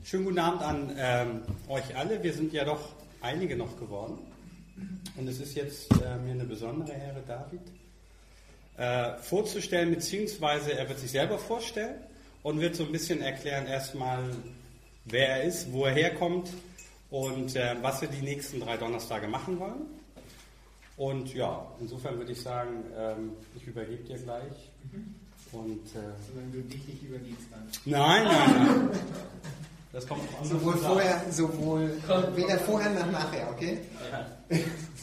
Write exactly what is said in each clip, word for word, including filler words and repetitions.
Schönen guten Abend an ähm, euch alle. Wir sind ja doch einige noch geworden. Und es ist jetzt äh, mir eine besondere Ehre, David äh, vorzustellen, beziehungsweise er wird sich selber vorstellen und wird so ein bisschen erklären erstmal, wer er ist, wo er herkommt und äh, was wir die nächsten drei Donnerstage machen wollen. Und ja, insofern würde ich sagen, ähm, ich übergebe dir gleich. Und, äh, Solange du dich nicht übergibst dann. Nein, nein, nein. Das kommt auf andere Sowohl Sachen. vorher, sowohl weder vorher noch nachher, okay? Ja.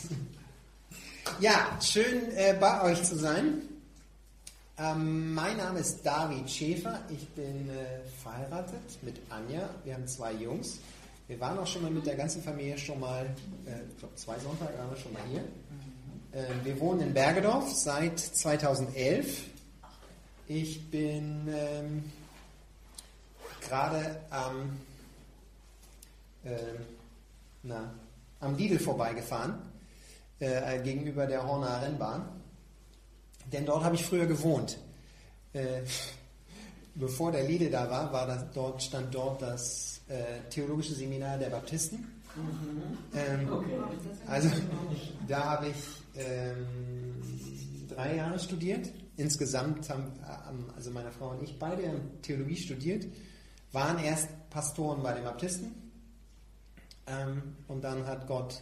Ja, schön äh, bei euch zu sein. Ähm, mein Name ist David Schäfer. Ich bin äh, verheiratet mit Anja. Wir haben zwei Jungs. Wir waren auch schon mal mit der ganzen Familie schon mal, äh, ich glaube zwei Sonntage waren wir schon mal hier. Äh, wir wohnen in Bergedorf seit zweitausendelf. Ich bin ähm, gerade am, äh, na, am Lidl vorbeigefahren, äh, gegenüber der Horner Rennbahn. Denn dort habe ich früher gewohnt. Äh, bevor der Lidl da war, war das, dort, stand dort das äh, Theologische Seminar der Baptisten. Mhm. Ähm, okay. Also da habe ich ähm, drei Jahre studiert. Insgesamt haben also meine Frau und ich beide haben Theologie studiert, waren erst Pastoren bei den Baptisten ähm, und dann hat Gott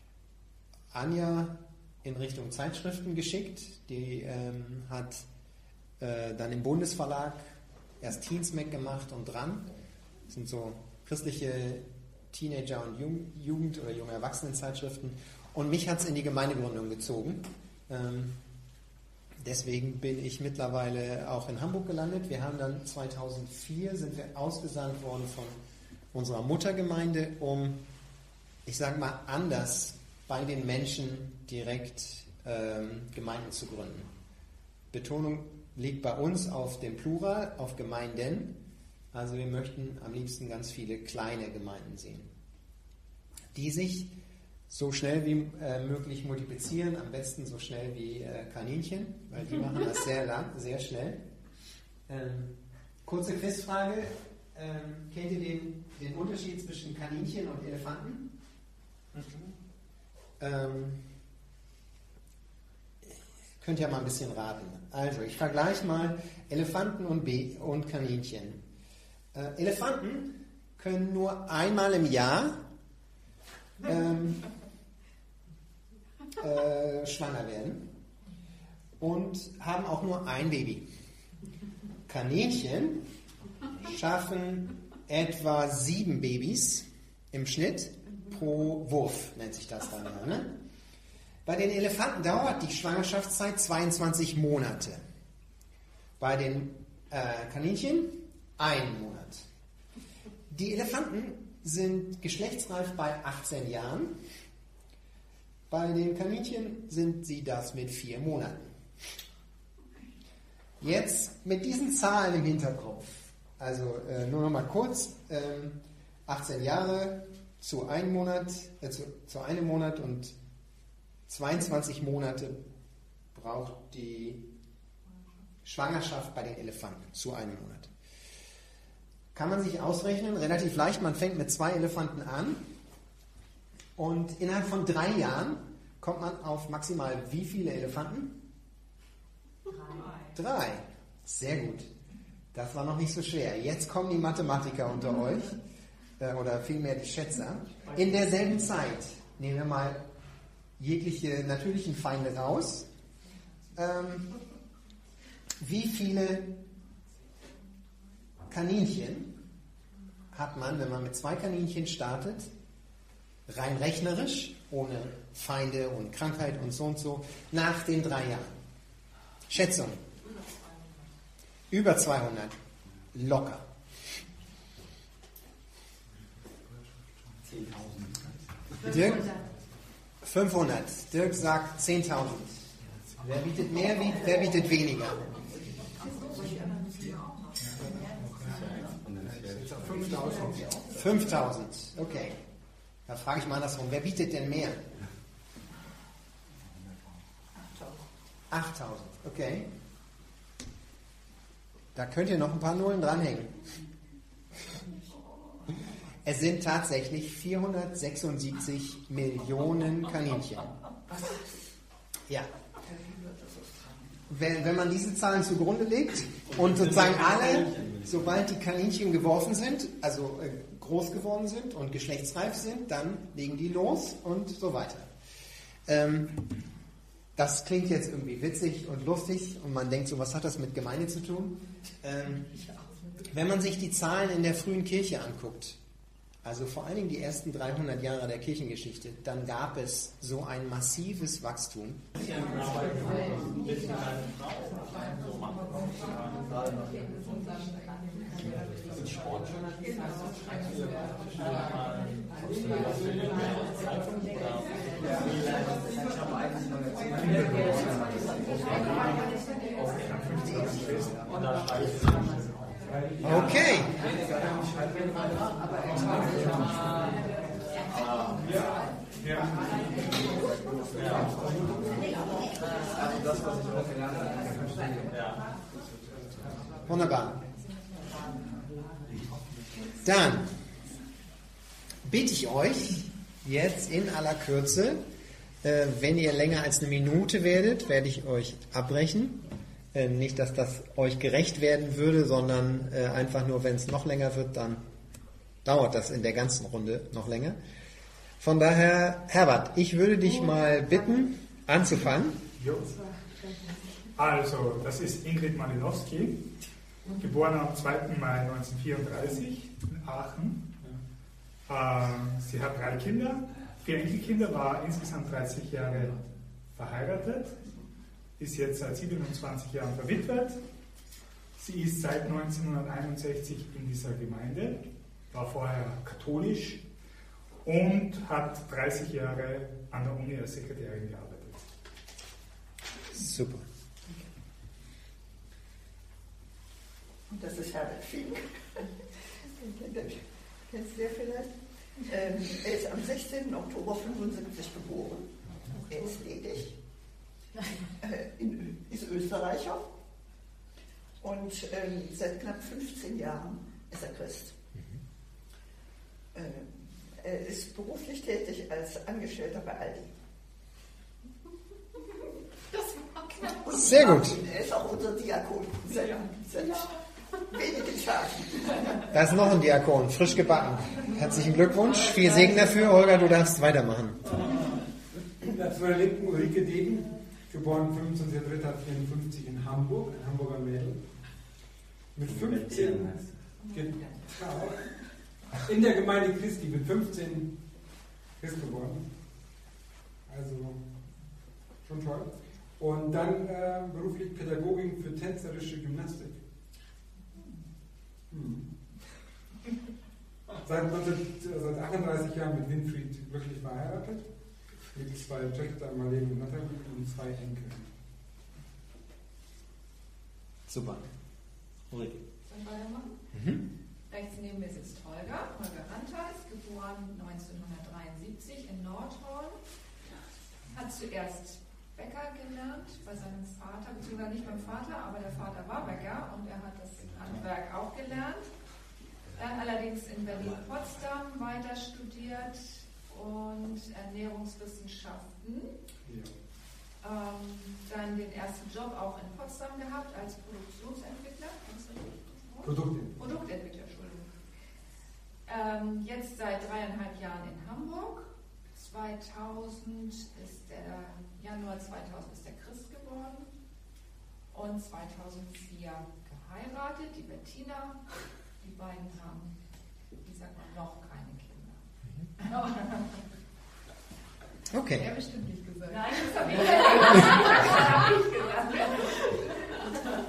Anja in Richtung Zeitschriften geschickt. Die ähm, hat äh, dann im Bundesverlag erst Teensmack gemacht und dran. Das sind so christliche Teenager- und Jung- Jugend- oder junge Erwachsenen-Zeitschriften. Und mich hat es in die Gemeindegründung gezogen. Ähm, Deswegen bin ich mittlerweile auch in Hamburg gelandet. Wir haben dann zweitausendvier sind wir ausgesandt worden von unserer Muttergemeinde, um, ich sage mal, anders bei den Menschen direkt ähm, Gemeinden zu gründen. Betonung liegt bei uns auf dem Plural, auf Gemeinden. Also wir möchten am liebsten ganz viele kleine Gemeinden sehen, die sich so schnell wie äh, möglich multiplizieren, am besten so schnell wie äh, Kaninchen, weil die machen das sehr lang, sehr schnell. Ähm, kurze Quizfrage, ähm, kennt ihr den, den Unterschied zwischen Kaninchen und Elefanten? Mhm. Ähm, könnt ihr mal ein bisschen raten. Also, ich vergleiche mal Elefanten und, Be- und Kaninchen. Äh, Elefanten können nur einmal im Jahr ähm, Äh, schwanger werden und haben auch nur ein Baby. Kaninchen schaffen etwa sieben Babys im Schnitt pro Wurf, nennt sich das dann. Ja, ne? Bei den Elefanten dauert die Schwangerschaftszeit zweiundzwanzig Monate. Bei den äh, Kaninchen ein Monat. Die Elefanten sind geschlechtsreif bei achtzehn Jahren. Bei den Kaninchen sind sie das mit vier Monaten. Jetzt mit diesen Zahlen im Hinterkopf, also äh, nur noch mal kurz, ähm, achtzehn Jahre zu einem Monat, äh, zu, zu einem Monat und zweiundzwanzig Monate braucht die Schwangerschaft bei den Elefanten zu einem Monat. Kann man sich ausrechnen, relativ leicht, man fängt mit zwei Elefanten an. Und innerhalb von drei Jahren kommt man auf maximal wie viele Elefanten? Drei. Drei. Sehr gut. Das war noch nicht so schwer. Jetzt kommen die Mathematiker unter euch, äh, oder vielmehr die Schätzer. In derselben Zeit nehmen wir mal jegliche natürlichen Feinde raus. Ähm, wie viele Kaninchen hat man, wenn man mit zwei Kaninchen startet, rein rechnerisch, ohne Feinde und Krankheit und so und so, nach den drei Jahren? Schätzung. Über zweihundert. Locker. zehntausend. Dirk? fünfhundert. Dirk sagt zehntausend. Wer bietet mehr, wer bietet weniger? fünftausend. Okay. Da frage ich mal andersrum, wer bietet denn mehr? achttausend, okay. Da könnt ihr noch ein paar Nullen dranhängen. Es sind tatsächlich vierhundertsechsundsiebzig Millionen Kaninchen. Ja. Wenn, wenn man diese Zahlen zugrunde legt und sozusagen alle, sobald die Kaninchen geworfen sind, also äh, groß geworden sind und geschlechtsreif sind, dann legen die los und so weiter. Ähm, das klingt jetzt irgendwie witzig und lustig und man denkt so, was hat das mit Gemeinde zu tun? Ähm, wenn man sich die Zahlen in der frühen Kirche anguckt, also vor allen Dingen die ersten dreihundert Jahre der Kirchengeschichte, dann gab es so ein massives Wachstum. Okay. Wunderbar. Dann bitte ich euch jetzt in aller Kürze, äh, wenn ihr länger als eine Minute werdet, werde ich euch abbrechen. Äh, nicht, dass das euch gerecht werden würde, sondern äh, einfach nur, wenn es noch länger wird, dann dauert das in der ganzen Runde noch länger. Von daher, Herbert, ich würde dich mal bitten, anzufangen. Jo. Also, das ist Ingrid Malinowski, geboren am zweiten Mai neunzehnhundertvierunddreißig in Aachen. Ähm, sie hat drei Kinder, vier Enkelkinder, war insgesamt dreißig Jahre verheiratet, ist jetzt seit siebenundzwanzig Jahren verwitwet. Sie ist seit neunzehnhunderteinundsechzig in dieser Gemeinde, war vorher katholisch und hat dreißig Jahre an der Uni als Sekretärin gearbeitet. Super. Und das ist Herbert Fink. Kennst du ja vielleicht? Ähm, er ist am sechzehnten Oktober fünfundsiebzig geboren. Er ist ledig. Äh, in, ist Österreicher. Und ähm, seit knapp fünfzehn Jahren ist er Christ. Mhm. Äh, er ist beruflich tätig als Angestellter bei Aldi. Das war knapp. Und sehr gut. Er ist auch unser Diakon. Seit, seit wenigen Tagen. Da ist noch ein Diakon, frisch gebacken. Herzlichen Glückwunsch, viel Segen dafür. Holger, du darfst weitermachen. Zu meiner Linken Ulrike Degen, geboren fünfundzwanzigster dritter vierundfünfzig in Hamburg, ein Hamburger Mädel. Mit fünfzehn, genau, in der Gemeinde Christi, mit fünfzehn Christ geworden. Also schon toll. Und dann äh, beruflich Pädagogin für tänzerische Gymnastik. Hm. Seit, seit achtunddreißig Jahren mit Winfried wirklich verheiratet. Mit zwei Töchtern, Marlene und Nathalie, und zwei Enkeln. Super. Ulrike. Soll ich weitermachen? Mhm. Rechts neben mir sitzt Holger. Holger Rantheis, geboren neunzehnhundertdreiundsiebzig in Nordhorn. Hat zuerst Bäcker gelernt bei seinem Vater, beziehungsweise nicht beim Vater, aber der Vater war Bäcker und er hat das Handwerk auch gelernt. Dann allerdings in Berlin-Potsdam weiter studiert und Ernährungswissenschaften. Ja. Ähm, dann den ersten Job auch in Potsdam gehabt als Produktionsentwickler. Produktentwickler. Produktentwickler, Entschuldigung. Ähm, jetzt seit dreieinhalb Jahren in Hamburg. zweitausend ist der, Januar zweitausend ist der Christ geworden. Und zweitausendvier geheiratet, die Bettina. Die beiden haben, wie sagt man, noch keine Kinder. Okay. Er bestimmt nicht gesagt. Nein, das habe ich gesagt.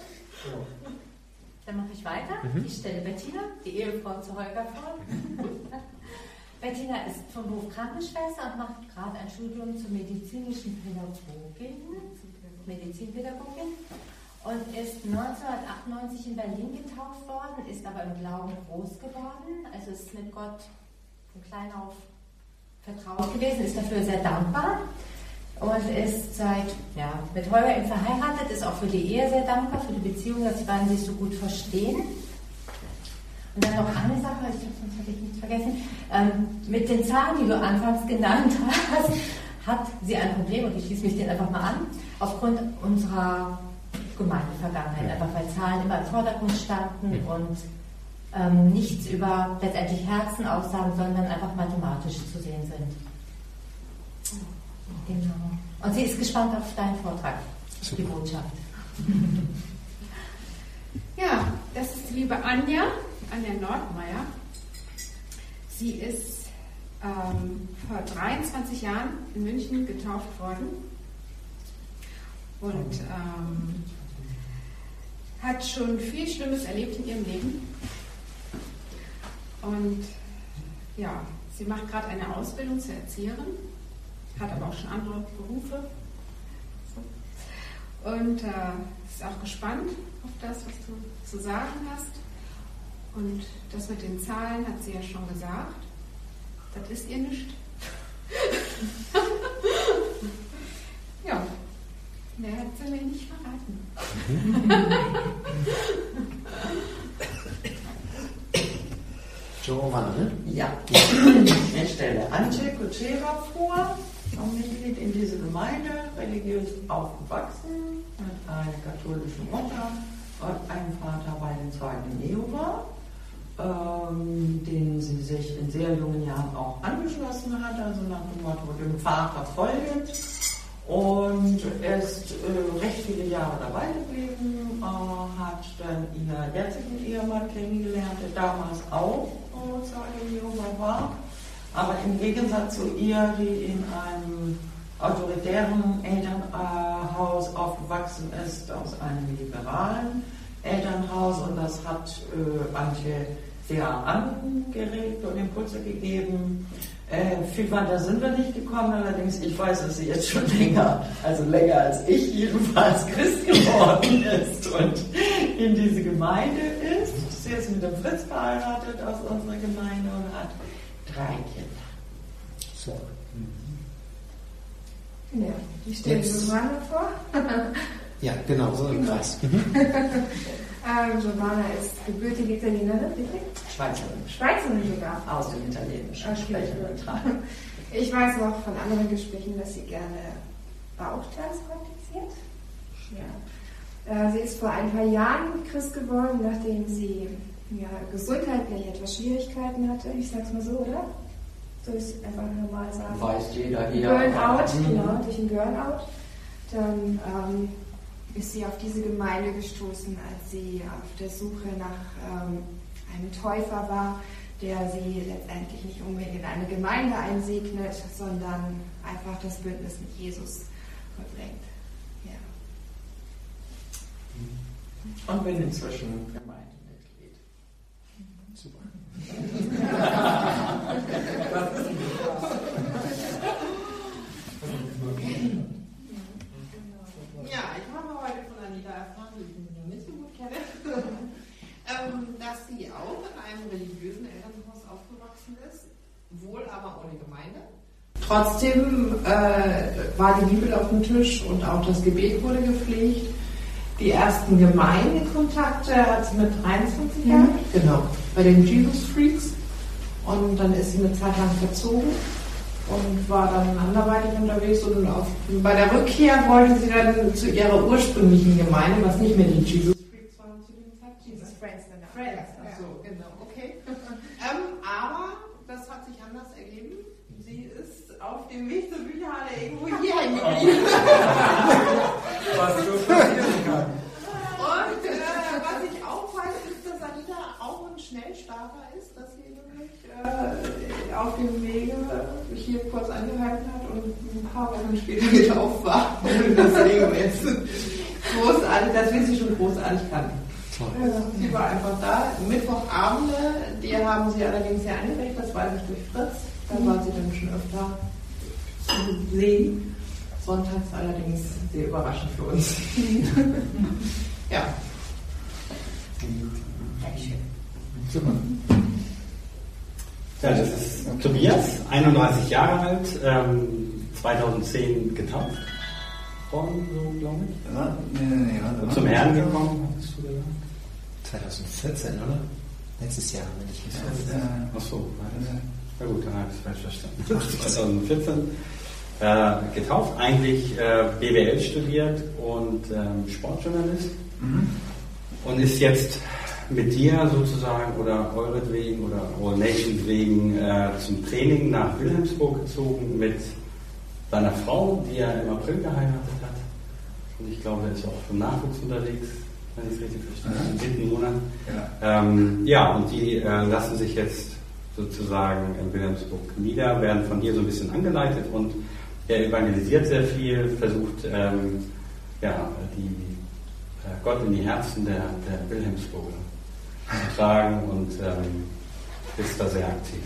Dann mache ich weiter. Mhm. Ich stelle Bettina, die Ehefrau zu Holger, vor. Bettina ist vom Beruf Krankenschwester und macht gerade ein Studium zur medizinischen Pädagogin, Medizinpädagogin, und ist neunzehnhundertachtundneunzig in Berlin getauft worden, ist aber im Glauben groß geworden, also ist mit Gott von klein auf vertraut gewesen, ist dafür sehr dankbar und ist seit, ja, mit Holger eben verheiratet, ist auch für die Ehe sehr dankbar, für die Beziehung, dass die beiden sich so gut verstehen. Und dann noch eine Sache, ich glaube, sonst hätte ich nichts vergessen. Ähm, mit den Zahlen, die du anfangs genannt hast, hat sie ein Problem, und ich schließe mich den einfach mal an, aufgrund unserer Gemeindevergangenheit, einfach weil Zahlen immer im Vordergrund standen und ähm, nichts über letztendlich Herzen aussagen, sondern einfach mathematisch zu sehen sind. Genau. Und sie ist gespannt auf deinen Vortrag, Super. die Botschaft. Ja, das ist die liebe Anja, Anja Nordmeier. Sie ist ähm, vor dreiundzwanzig Jahren in München getauft worden und ähm, hat schon viel Schlimmes erlebt in ihrem Leben. Und ja, sie macht gerade eine Ausbildung zur Erzieherin, hat aber auch schon andere Berufe. Und äh, ist auch gespannt auf das, was du zu sagen hast. Und das mit den Zahlen hat sie ja schon gesagt. Das ist ihr nichts. Ja, mehr hat sie mir nicht verraten. Giovanna, ne? Ja, ich stelle Antje Kutschera vor, auch Mitglied in dieser Gemeinde, religiös aufgewachsen, mit einer katholischen Mutter und einem Vater bei den Zeugen Jehova, ähm, den sie sich in sehr jungen Jahren auch angeschlossen hat, also nach dem Motto, dem Vater folgend. Und er ist äh, recht viele Jahre dabei geblieben, äh, hat dann ihren jetzigen Ehemann kennengelernt, der damals auch äh, Zeuge Jehova war, aber im Gegensatz zu ihr, die in einem autoritären Elternhaus aufgewachsen ist, aus einem liberalen Elternhaus, und das hat äh, Antje sehr angeregt und Impulse gegeben. Äh, viel weiter sind wir nicht gekommen, allerdings ich weiß, dass sie jetzt schon länger, also länger als ich jedenfalls, Christ geworden ist und in diese Gemeinde ist. Sie ist mit dem Fritz verheiratet aus unserer Gemeinde und hat drei Kinder. So. Ja, ich stelle Giovanna vor. Ja, genau, so im Kreis. Mhm. ähm, Giovanna ist gebürtige Italienerin, richtig? Schweizerin. Schweizerin sogar. Aus dem Italienischen. Okay. Sprechen neutral. Ich weiß noch von anderen Gesprächen, dass sie gerne Bauchtanz praktiziert. Ja. Äh, sie ist vor ein paar Jahren Christ geworden, nachdem sie ja, gesundheitlich etwas Schwierigkeiten hatte. Ich sag's mal so, oder? So ist es einfach normal sagen. Weiß jeder hier. Burnout, Mhm. genau, durch einen Burnout. Dann ähm, ist sie auf diese Gemeinde gestoßen, als sie auf der Suche nach ähm, einem Täufer war, der sie letztendlich nicht unbedingt in eine Gemeinde einsegnet, sondern einfach das Bündnis mit Jesus vollbringt. Ja. Und bin inzwischen Gemeindemitglied. Super. Ja, ich habe heute von Anita erfahren, die ich noch nicht so gut kenne, ähm, dass sie auch in einem religiösen Elternhaus aufgewachsen ist, wohl aber ohne Gemeinde. Trotzdem äh, war die Bibel auf dem Tisch und auch das Gebet wurde gepflegt. Die ersten Gemeindekontakte hat sie mit dreiundzwanzig Mhm. Jahren, genau, bei den Jesus Freaks. Und dann ist sie eine Zeit lang verzogen und war dann anderweitig unterwegs. Und auf, bei der Rückkehr wollte sie dann zu ihrer ursprünglichen Gemeinde, was nicht mehr die Jesus Freaks waren zu dem Zeitpunkt. Jesus Friends, genau. Friends, ach so, genau, okay. ähm, aber das hat sich anders ergeben. Sie ist auf dem Weg zur Bücherhalle irgendwo hier hängen geblieben. Was so passieren kann. Und äh, was ich auch weiß, ist, dass Anita auch ein Schnellstarter ist, dass sie nämlich äh, auf dem Wege hier kurz angehalten hat und ein paar Wochen später getauft war. Deswegen jetzt großartig, dass wir sie schon großartig kannten. Ja, sie war einfach da. Mittwochabende, die haben sie allerdings sehr angeregt, das weiß ich durch Fritz. Da war sie dann schon öfter zu sehen. Sonntags allerdings sehr überraschend für uns. Ja. Super. Ja, das ist Tobias, einunddreißig Jahre alt, ähm, zweitausendzehn getauft worden, so glaube ich. Ja, nee, nee, nee, warte Und mal. zum Herrn gekommen, hattest du gesagt? zweitausendvierzehn, oder? Letztes Jahr, wenn ich mich Ja, Ach so. Na gut, dann habe ich es falsch verstanden. zweitausendvierzehn äh, getauft, eigentlich äh, B W L studiert und ähm, Sportjournalist mhm. und ist jetzt mit dir sozusagen oder euretwegen oder All Nations wegen äh, zum Training nach Wilhelmsburg gezogen mit seiner Frau, die er im April geheiratet hat. Und ich glaube, er ist auch für Nachwuchs unterwegs, wenn ich es richtig verstehe, im dritten Monat. Ja, ähm, ja und die äh, lassen sich jetzt sozusagen in Wilhelmsburg nieder, werden von dir so ein bisschen angeleitet und er evangelisiert sehr viel, versucht ähm, ja, die, äh, Gott in die Herzen der, der Wilhelmsburger zu tragen und ähm, ist da sehr aktiv.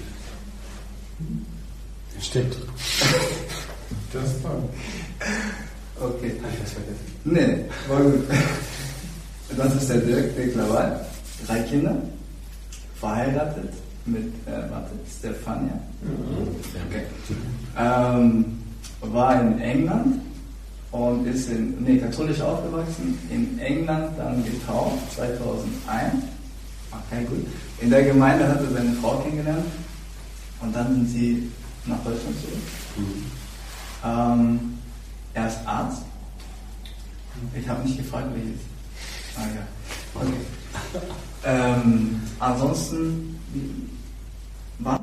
Stimmt. Das ist toll. Okay. Habe ich was vergessen? Nee, war gut. Das ist der Dirk, Dirk Lawal. Drei Kinder, verheiratet mit äh, warte, Stefania. Okay. Ähm, war in England und ist in, nee, katholisch aufgewachsen, in England dann getauft, zweitausendeins. Okay, gut. In der Gemeinde hat er seine Frau kennengelernt und dann sind sie nach Deutschland zurück. Mhm. Ähm, er ist Arzt. Ich habe nicht gefragt, welches. Ah ja. Okay. ähm, ansonsten war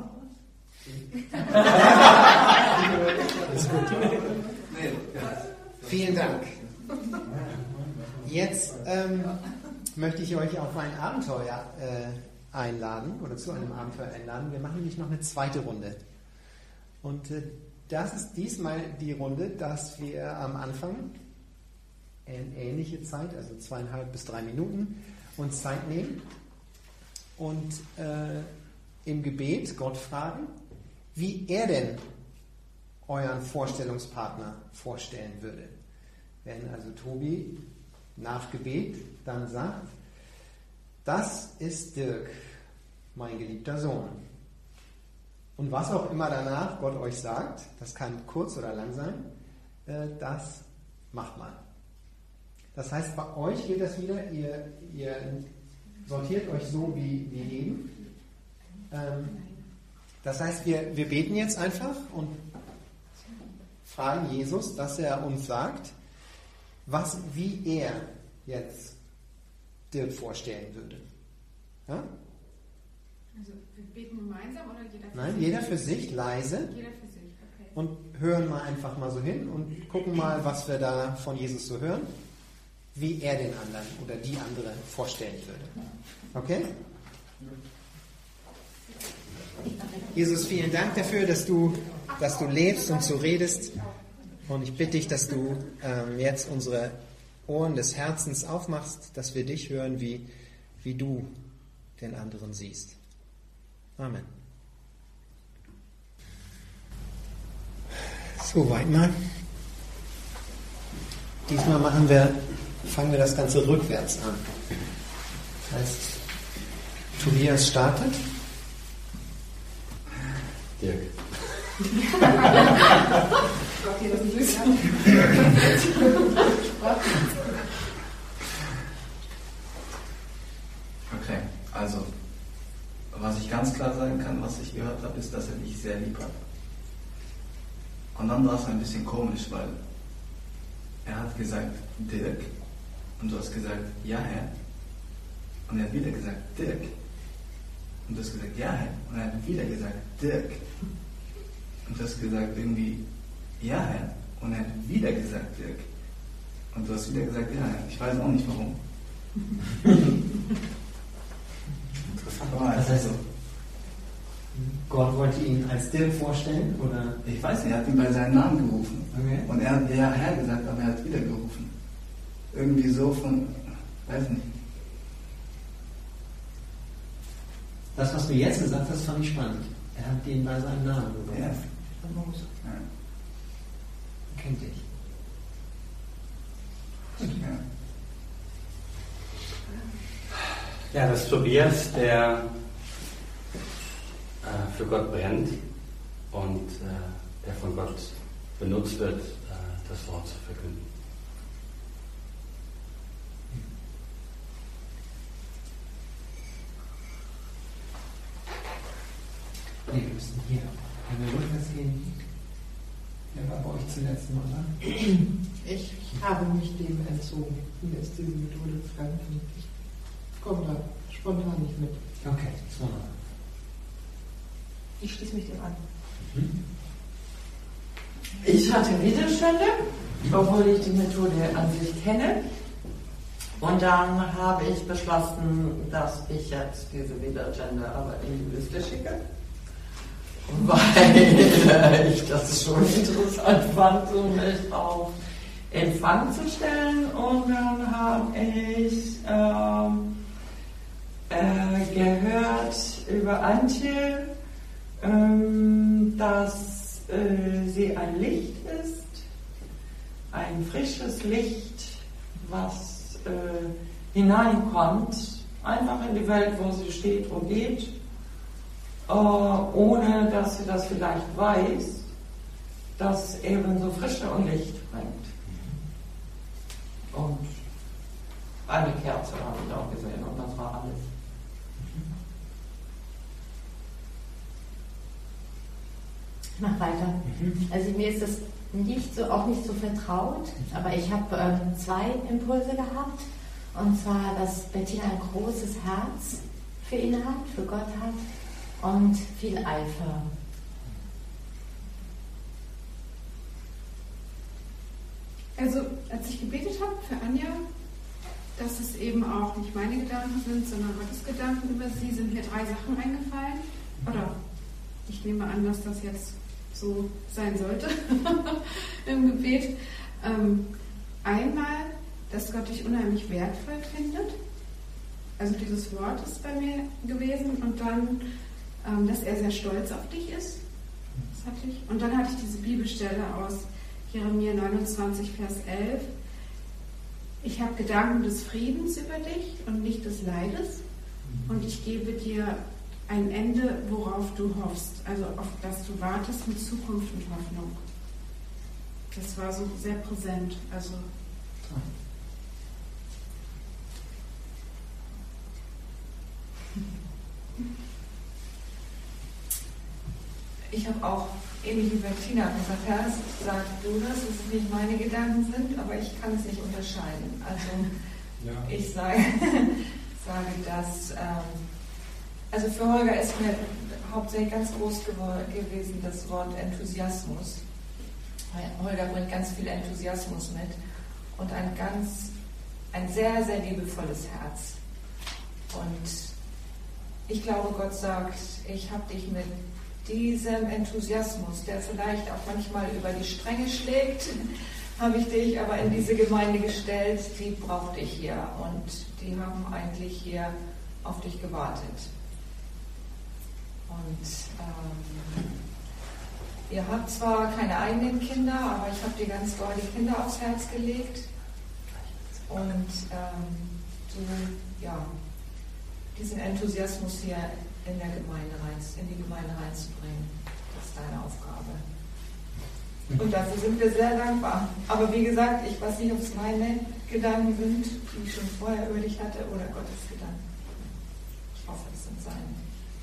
Vielen Dank. Jetzt ähm, möchte ich euch auf ein Abenteuer äh, einladen oder zu einem Abenteuer einladen. Wir machen nämlich noch eine zweite Runde. Und äh, das ist diesmal die Runde, dass wir am Anfang eine ähnliche Zeit, also zweieinhalb bis drei Minuten, uns Zeit nehmen und äh, im Gebet Gott fragen, wie er denn euren Vorstellungspartner vorstellen würde. Wenn also Tobi nach Gebet dann sagt, das ist Dirk, mein geliebter Sohn. Und was auch immer danach Gott euch sagt, das kann kurz oder lang sein, äh, das macht mal. Das heißt, bei euch geht das wieder, ihr, ihr sortiert euch so wie, wie eben. Ähm, das heißt, wir, wir beten jetzt einfach und fragen Jesus, dass er uns sagt, was, wie er jetzt Dirk vorstellen würde. Ja? Also wir beten gemeinsam oder jeder für Nein, sich? jeder für sich, leise. Jeder für sich, okay. Und hören mal einfach mal so hin und gucken mal, was wir da von Jesus so hören, wie er den anderen oder die andere vorstellen würde. Okay? Jesus, vielen Dank dafür, dass du, dass du lebst und so redest. Und ich bitte dich, dass du ähm, jetzt unsere Ohren des Herzens aufmachst, dass wir dich hören, wie, wie du den anderen siehst. Amen. So, weit mal. Diesmal machen wir, fangen wir das Ganze rückwärts an. Das heißt, Tobias startet. Dirk. Okay, das ist ein bisschen. Okay, also, was ich ganz klar sagen kann, was ich gehört habe, ist, dass er dich sehr lieb hat. Und dann war es ein bisschen komisch, weil er hat gesagt, Dirk, und du hast gesagt, ja, Herr. Und er hat wieder gesagt, Dirk. Und du hast gesagt, ja, Herr. Und er hat wieder gesagt, Dirk. Und du hast gesagt, irgendwie, ja, Herr. Und er hat wieder gesagt, Dirk. Und du hast wieder gesagt, ja, Herr. Ich weiß auch nicht warum. Interessant. Aber Das heißt, also, Gott wollte ihn als Dirk vorstellen, oder? ich weiß nicht, er hat ihn bei seinem Namen gerufen. Okay. Und er hat ja Herr gesagt, aber er hat wieder gerufen. Irgendwie so von, weiß nicht. Das, was du jetzt gesagt hast, fand ich spannend. Er hat ihn bei seinem Namen gerufen. Ja. Ja. Ja. Kennt dich. Ja. Ja, das ist Tobias, der äh, für Gott brennt und äh, der von Gott benutzt wird, äh, das Wort zu verkünden. Nee, wir müssen hier. Wenn wir runtersehen, wer war bei euch zuletzt mal dran? Ich habe mich dem entzogen. Mir ist diese Methode fremd und ich komme da spontan nicht mit. Okay, so. Ich schließe mich dem an. Mhm. Ich hatte Widerstände, obwohl ich die Methode an sich kenne. Und dann habe ich beschlossen, dass ich jetzt diese Widerstände aber in die Liste schicke, weil ich das schon interessant fand, um mich auf Empfang zu stellen. Und dann habe ich ähm, äh, gehört über Antje, ähm, dass äh, sie ein Licht ist, ein frisches Licht, was äh, hineinkommt, einfach in die Welt, wo sie steht und geht, äh, ohne dass sie das vielleicht weiß, dass eben so Frische und Licht bringt. Und eine Kerze habe ich auch gesehen und das war alles. Ich mach weiter. Also mir ist das nicht so, auch nicht so vertraut, aber ich habe ähm, zwei Impulse gehabt. Und zwar, dass Bettina ein großes Herz für ihn hat, für Gott hat und viel Eifer. Also, als ich gebetet habe für Anja, dass es eben auch nicht meine Gedanken sind, sondern Gottes Gedanken über sie, sind mir drei Sachen eingefallen. Oder ich nehme an, dass das jetzt so sein sollte im Gebet. Ähm, einmal, dass Gott dich unheimlich wertvoll findet. Also dieses Wort ist bei mir gewesen. Und dann, ähm, dass er sehr stolz auf dich ist. Das hatte ich. Und dann hatte ich diese Bibelstelle aus Jeremia neunundzwanzig, Vers elf. Ich habe Gedanken des Friedens über dich und nicht des Leides. Und ich gebe dir ein Ende, worauf du hoffst, also auf das du wartest mit Zukunft und Hoffnung. Das war so sehr präsent. Also ich habe auch ähnlich wie Bettina gesagt, Herr, sag du das, dass es nicht meine Gedanken sind, aber ich kann es nicht unterscheiden. Also ja. ich sage, sage das. Ähm, Also für Holger ist mir hauptsächlich ganz groß gewesen das Wort Enthusiasmus. Holger bringt ganz viel Enthusiasmus mit und ein ganz, ein sehr, sehr liebevolles Herz. Und ich glaube, Gott sagt, ich habe dich mit diesem Enthusiasmus, der vielleicht auch manchmal über die Stränge schlägt, habe ich dich aber in diese Gemeinde gestellt, die braucht dich hier und die haben eigentlich hier auf dich gewartet. Und ähm, ihr habt zwar keine eigenen Kinder, aber ich habe dir ganz doll die Kinder aufs Herz gelegt. Und ähm, so, ja, diesen Enthusiasmus hier in der Gemeinde rein, in die Gemeinde reinzubringen, das ist deine Aufgabe. Und dafür sind wir sehr dankbar. Aber wie gesagt, ich weiß nicht, ob es meine Gedanken sind, die ich schon vorher über dich hatte, oder Gottes Gedanken. Ich hoffe, es sind seine.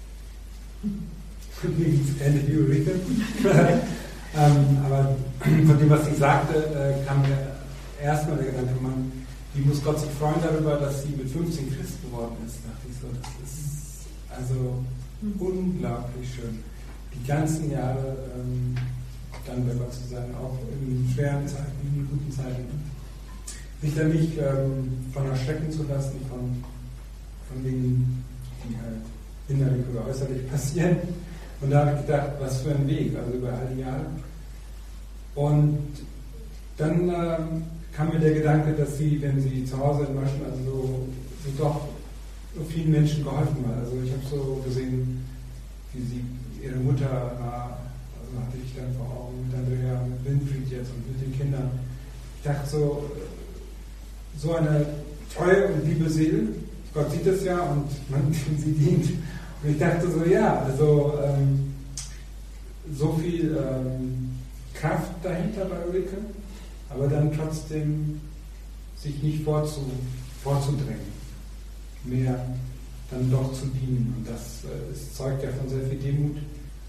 Ende die Ulrike. ähm, aber von dem, was sie sagte, äh, kam mir erstmal der Gedanke, man, wie muss Gott sich freuen darüber, dass sie mit fünfzehn Christ geworden ist, dachte ich so. Das ist also mhm. unglaublich schön. Die ganzen Jahre ähm, dann bei Gott zu sein, auch in schweren Zeiten, in guten Zeiten. Sich da nicht ähm, von erschrecken zu lassen, von, von Dingen, die halt innerlich oder äußerlich passieren. Und da habe ich gedacht, was für ein Weg, also über all die Jahre. Und dann ähm, kam mir der Gedanke, dass sie, wenn sie zu Hause in Maschen, also so, so doch so vielen Menschen geholfen hat. Also ich habe so gesehen, wie sie ihre Mutter war, also hatte ich dann vor Augen mit Andrea, mit Winfried jetzt und mit den Kindern. Ich dachte so, so eine treue und liebe Seele, Gott sieht es ja und man sie dient. Und ich dachte so, ja, also ähm, so viel ähm, Kraft dahinter bei Ulrike, aber dann trotzdem sich nicht vorzu, vorzudrängen, mehr dann doch zu dienen. Und das, äh, das zeugt ja von sehr viel Demut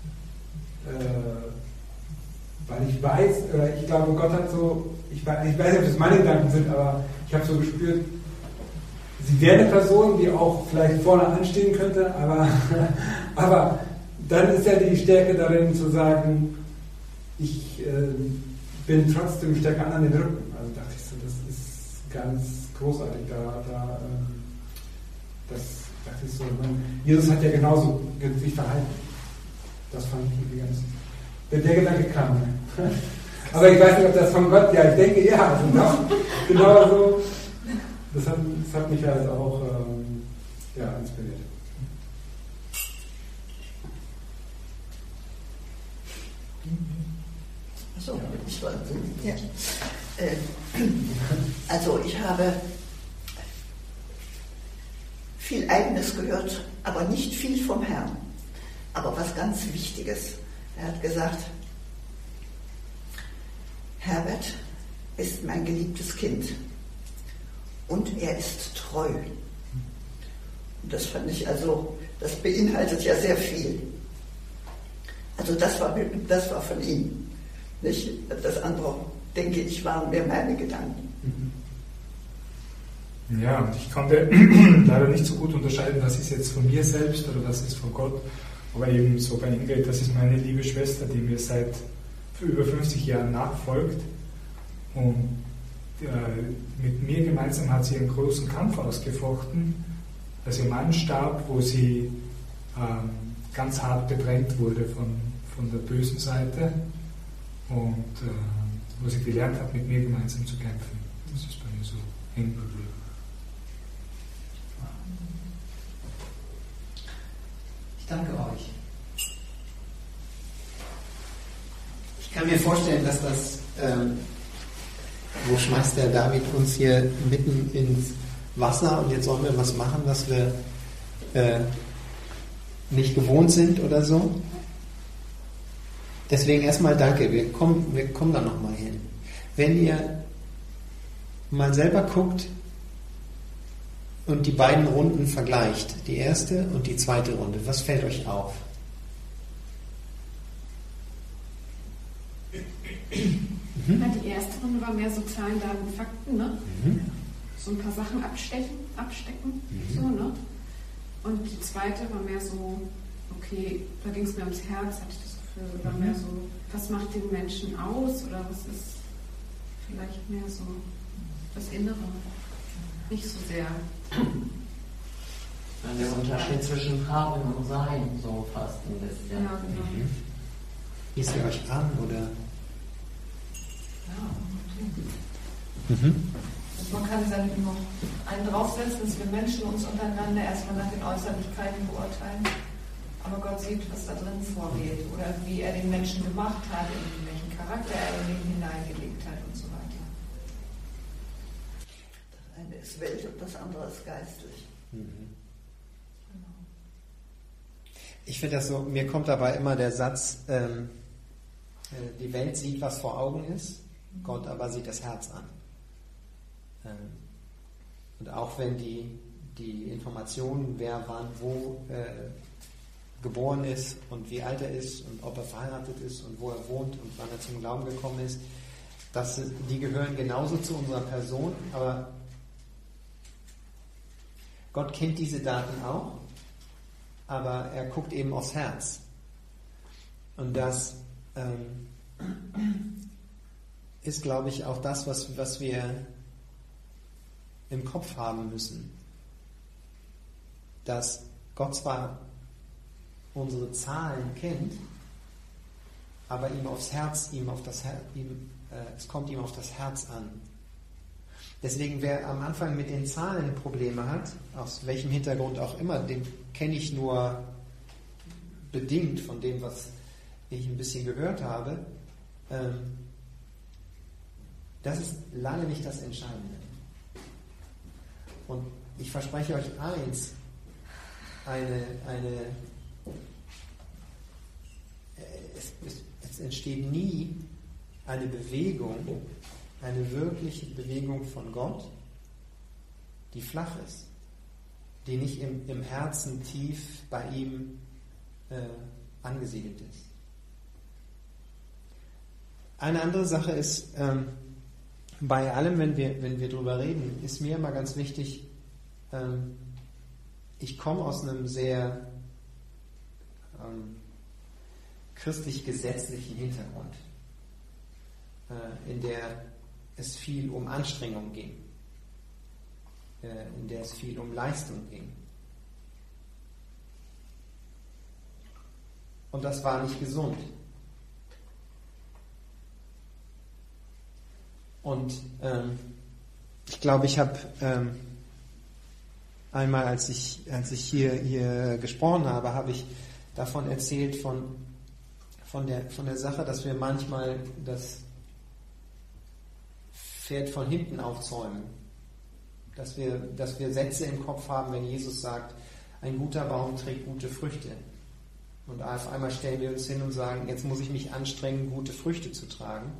weiß, oder ich glaube, Gott hat so, ich weiß, ich weiß nicht, ob das meine Gedanken sind, aber ich habe so gespürt, sie wäre eine Person, die auch vielleicht vorne anstehen könnte, aber, aber dann ist ja die Stärke darin zu sagen, ich äh, bin trotzdem stärker an den Rücken. Also dachte ich so, das ist ganz großartig. Da, da, ähm, das dachte ich so, man, Jesus hat ja genauso sich verhalten. Das fand ich irgendwie ganz. Der, der Gedanke kam. Aber ich weiß nicht, ob das von Gott, ja, ich denke, ja, genau, genau so. Das hat, das hat mich halt auch ähm, ja, inspiriert. Achso, ich wollte. Ja. Äh, also, ich habe viel Eigenes gehört, aber nicht viel vom Herrn. Aber was ganz Wichtiges. Er hat gesagt, Herbert ist mein geliebtes Kind und er ist treu. Und das fand ich also, das beinhaltet ja sehr viel. Also das war, das war von ihm. Nicht? Das andere, denke ich, waren mehr meine Gedanken. Ja, und ich konnte leider nicht so gut unterscheiden, was ist jetzt von mir selbst oder was ist von Gott. Aber eben so bei Ingrid, das ist meine liebe Schwester, die mir seit über fünfzig Jahren nachfolgt. Und äh, mit mir gemeinsam hat sie einen großen Kampf ausgefochten, als ihr Mann starb, wo sie ähm, ganz hart bedrängt wurde von, von der bösen Seite und äh, wo sie gelernt hat, mit mir gemeinsam zu kämpfen. Das ist bei mir so hängen geblieben. Ich danke euch. Ich kann mir vorstellen, dass das, ähm, wo schmeißt der David uns hier mitten ins Wasser und jetzt sollen wir was machen, was wir äh, nicht gewohnt sind oder so. Deswegen erstmal danke, wir kommen, wir kommen da nochmal hin. Wenn ihr mal selber guckt und die beiden Runden vergleicht, die erste und die zweite Runde, was fällt euch auf? Mhm. Ja, die erste Runde war mehr so Zahlen, Daten, Fakten, ne? Mhm. So ein paar Sachen abstechen, abstecken, mhm. so, ne? Und die zweite war mehr so, okay, da ging es mir ums Herz, hatte ich das Gefühl, war mhm. mehr so, was macht den Menschen aus oder was ist vielleicht mehr so das Innere, nicht so sehr. Der Unterschied zwischen Haben und Sein, so fast ein bisschen. Ja, genau. Mhm. Gießt ihr euch an, oder? Ja, mhm. also man kann dann noch einen draufsetzen, dass wir Menschen uns untereinander erstmal nach den Äußerlichkeiten beurteilen. Aber Gott sieht, was da drin vorgeht oder wie er den Menschen gemacht hat, in welchen Charakter er in ihn hineingelegt hat und so weiter. Das eine ist Welt und das andere ist geistlich. Mhm. Ich finde das so, mir kommt dabei immer der Satz, ähm, die Welt sieht, was vor Augen ist, Gott aber sieht das Herz an. Ähm, und auch wenn die, die Informationen, wer wann wo äh, geboren ist und wie alt er ist und ob er verheiratet ist und wo er wohnt und wann er zum Glauben gekommen ist, das, die gehören genauso zu unserer Person, aber Gott kennt diese Daten auch, aber er guckt eben aufs Herz. Und das ähm, ist, glaube ich, auch das, was, was wir im Kopf haben müssen. Dass Gott zwar unsere Zahlen kennt, aber ihm aufs Herz, ihm auf das Her- ihm, äh, es kommt ihm auf das Herz an. Deswegen, wer am Anfang mit den Zahlen Probleme hat, aus welchem Hintergrund auch immer, den kenne ich nur bedingt von dem, was ich ein bisschen gehört habe. Ähm, das ist lange nicht das Entscheidende. Und ich verspreche euch eins, eine, eine es, es, es entsteht nie eine Bewegung, eine wirkliche Bewegung von Gott, die flach ist, die nicht im, im Herzen tief bei ihm äh, angesiedelt ist. Eine andere Sache ist, ähm, bei allem, wenn wir, wenn wir drüber reden, ist mir immer ganz wichtig, ähm, ich komme aus einem sehr ähm, christlich-gesetzlichen Hintergrund, äh, in der es viel um Anstrengung ging, äh, in der es viel um Leistung ging. Und das war nicht gesund. Und ähm, ich glaube, ich habe ähm, einmal, als ich, als ich hier, hier gesprochen habe, habe ich davon erzählt, von, von, der, von der Sache, dass wir manchmal das Pferd von hinten aufzäumen. Dass wir, dass wir Sätze im Kopf haben, wenn Jesus sagt, ein guter Baum trägt gute Früchte. Und auf einmal stellen wir uns hin und sagen, jetzt muss ich mich anstrengen, gute Früchte zu tragen,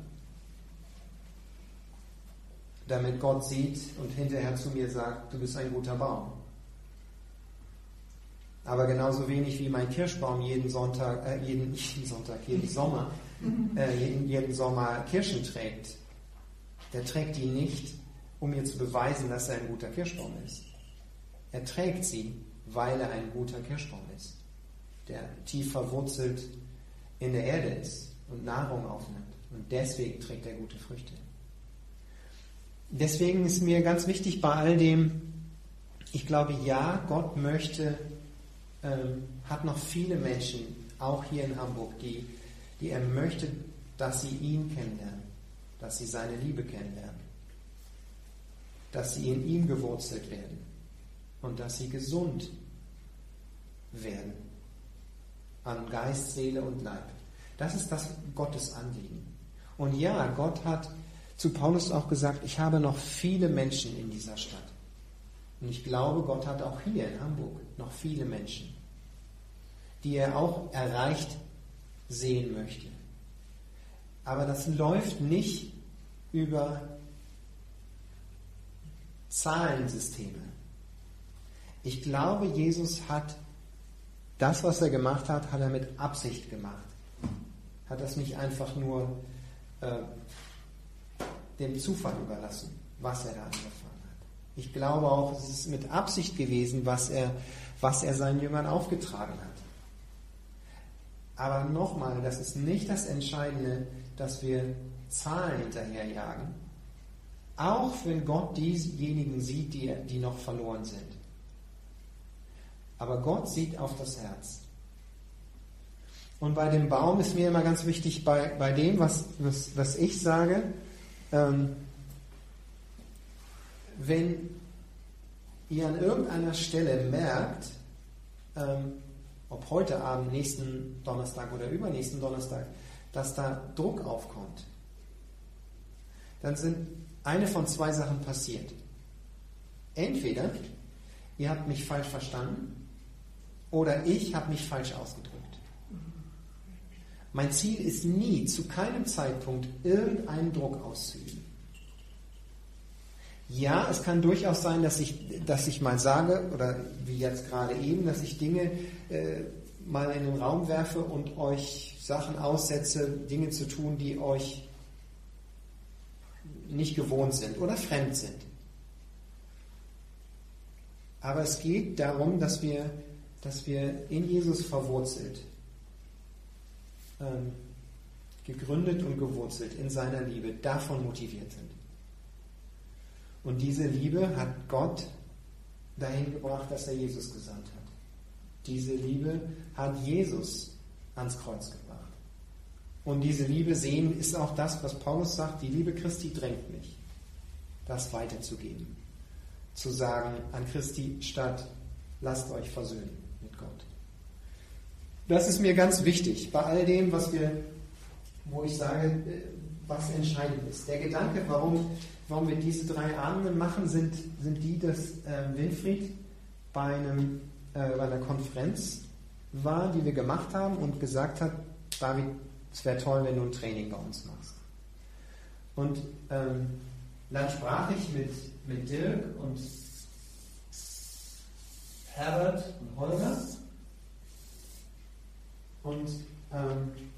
damit Gott sieht und hinterher zu mir sagt, du bist ein guter Baum. Aber genauso wenig wie mein Kirschbaum jeden Sonntag, äh, jeden, jeden Sonntag, jeden Sommer, äh, jeden, jeden Sommer Kirschen trägt, der trägt die nicht, um mir zu beweisen, dass er ein guter Kirschbaum ist. Er trägt sie, weil er ein guter Kirschbaum ist, der tief verwurzelt in der Erde ist und Nahrung aufnimmt. Und deswegen trägt er gute Früchte. Deswegen ist mir ganz wichtig bei all dem, ich glaube, ja, Gott möchte, ähm, hat noch viele Menschen, auch hier in Hamburg, die, die er möchte, dass sie ihn kennenlernen, dass sie seine Liebe kennenlernen, dass sie in ihm gewurzelt werden und dass sie gesund werden an Geist, Seele und Leib. Das ist das Gottes Anliegen. Und ja, Gott hat zu Paulus auch gesagt, ich habe noch viele Menschen in dieser Stadt. Und ich glaube, Gott hat auch hier in Hamburg noch viele Menschen, die er auch erreicht sehen möchte. Aber das läuft nicht über Zahlensysteme. Ich glaube, Jesus hat das, was er gemacht hat, hat er mit Absicht gemacht. Hat das nicht einfach nur äh, dem Zufall überlassen, was er da angefangen hat. Ich glaube auch, es ist mit Absicht gewesen, was er, was er seinen Jüngern aufgetragen hat. Aber nochmal, das ist nicht das Entscheidende, dass wir Zahlen hinterherjagen, auch wenn Gott diejenigen sieht, die, die noch verloren sind. Aber Gott sieht auf das Herz. Und bei dem Baum ist mir immer ganz wichtig, bei, bei dem, was, was, was ich sage, ähm, wenn ihr an irgendeiner Stelle merkt, ähm, ob heute Abend, nächsten Donnerstag oder übernächsten Donnerstag, dass da Druck aufkommt, dann sind eine von zwei Sachen passiert. Entweder ihr habt mich falsch verstanden oder ich habe mich falsch ausgedrückt. Mein Ziel ist nie, zu keinem Zeitpunkt, irgendeinen Druck auszuüben. Ja, es kann durchaus sein, dass ich, dass ich mal sage, oder wie jetzt gerade eben, dass ich Dinge äh, mal in den Raum werfe und euch Sachen aussetze, Dinge zu tun, die euch nicht gewohnt sind oder fremd sind. Aber es geht darum, dass wir, dass wir in Jesus verwurzelt, ähm, gegründet und gewurzelt in seiner Liebe, davon motiviert sind. Und diese Liebe hat Gott dahin gebracht, dass er Jesus gesandt hat. Diese Liebe hat Jesus ans Kreuz gebracht. Und diese Liebe sehen ist auch das, was Paulus sagt, die Liebe Christi drängt mich, das weiterzugeben. Zu sagen an Christi statt, lasst euch versöhnen mit Gott. Das ist mir ganz wichtig, bei all dem, was wir, wo ich sage, was entscheidend ist. Der Gedanke, warum, warum wir diese drei Abende machen, sind, sind die, dass äh, Winfried bei, einem, äh, bei einer Konferenz war, die wir gemacht haben und gesagt hat, David, es wäre toll, wenn du ein Training bei uns machst. Und ähm, dann sprach ich mit, mit Dirk und Herbert und Holger und ähm,